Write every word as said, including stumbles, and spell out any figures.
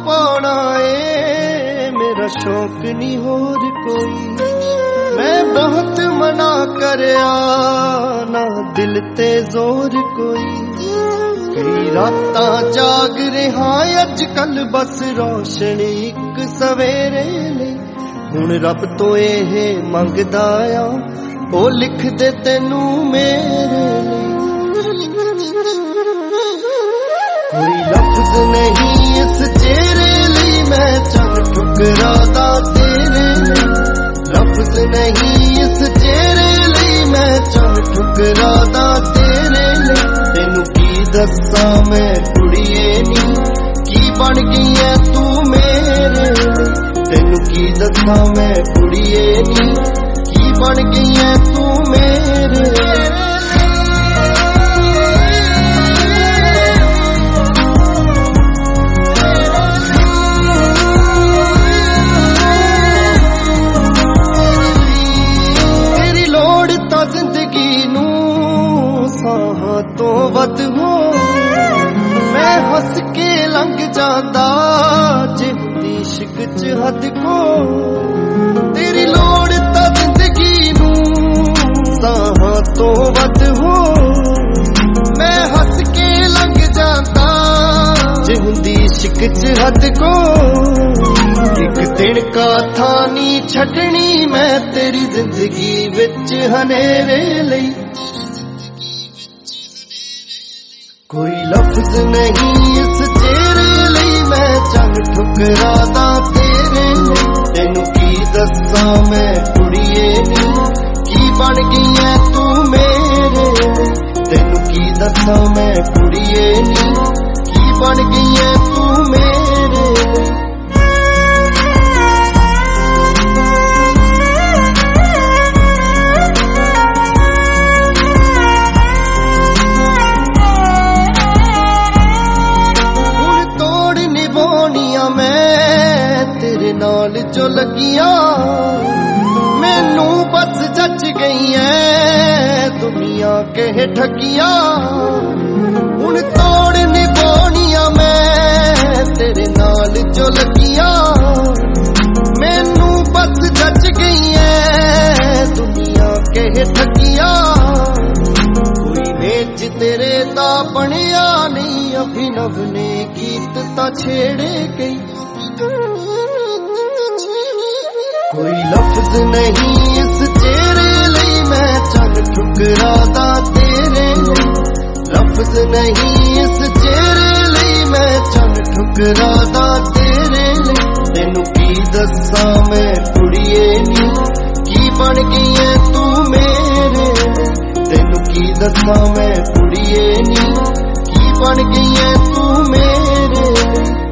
पाना ए मेरा शौक नहीं होर कोई। मैं बहुत मना करया ना दिल ते जोर कोई। कई रातां जाग रहा अज कल बस रोशनी एक सवेरे लई। हुण रब तो एह मंगदा आ ओ लिख दे तैनू मेरे लई। कोई लफ्ज नहीं इस चेहरे लई मैं चल ठुकरादा तेरे लई। लफ्ज नहीं इस चेहरे लई मैं चल ठुकरादा तेरे लई। तेनू की दस्सां मैं कुड़िए नी की बन गई है तू मेरे लई। तेनू की दस्सां मैं कुड़िए नी की बन गई है तू मेरे लई। तो वध हो मैं हस के लंघ जाता जे हुंदी इश्क च हद को। तेरी लोड़ तां जिंदगी नूं साहां तो वध हो मैं हस के लंघ जाता जे हुंदी इश्क च हद को। एक दिन का था नी छड्डनी मैं तेरी जिंदगी विच हनेरे लई। कोई लफ्ज नहीं इस चेहरे लई मैं चल ठुकरादा तेरे लई। तेनू की दस्सां मैं कुड़िए नी की बन गई है तू मेरे लई। तेनू की दस्सां मैं कुड़िए नी की बन गई है तू मेरे लई। नाल जो लगियां मैनू बस जच गई है दुनिया कह ठगियां। हुण तोड़ निभाउणियां मैं तेरे नाल जो लगियां। मैनू बस जच गई है दुनिया कह ठगियां। कोई वेच तेरे दा बनिया नहीं अभिनव ने गीत तां छेड़े गई। कोई लफ्ज नहीं इस चेहरे लई मैं चल ठुकरादा तेरे लई। लफ्ज नहीं इस चेहरे लई मैं चल ठुकरादा तेरे लई। तेनू की दस्सां मैं कुड़िए नी की बन गई है तू मेरे लई। तेनू की दस्सां मैं कुड़िए नी की बन गई है तू मेरे लई।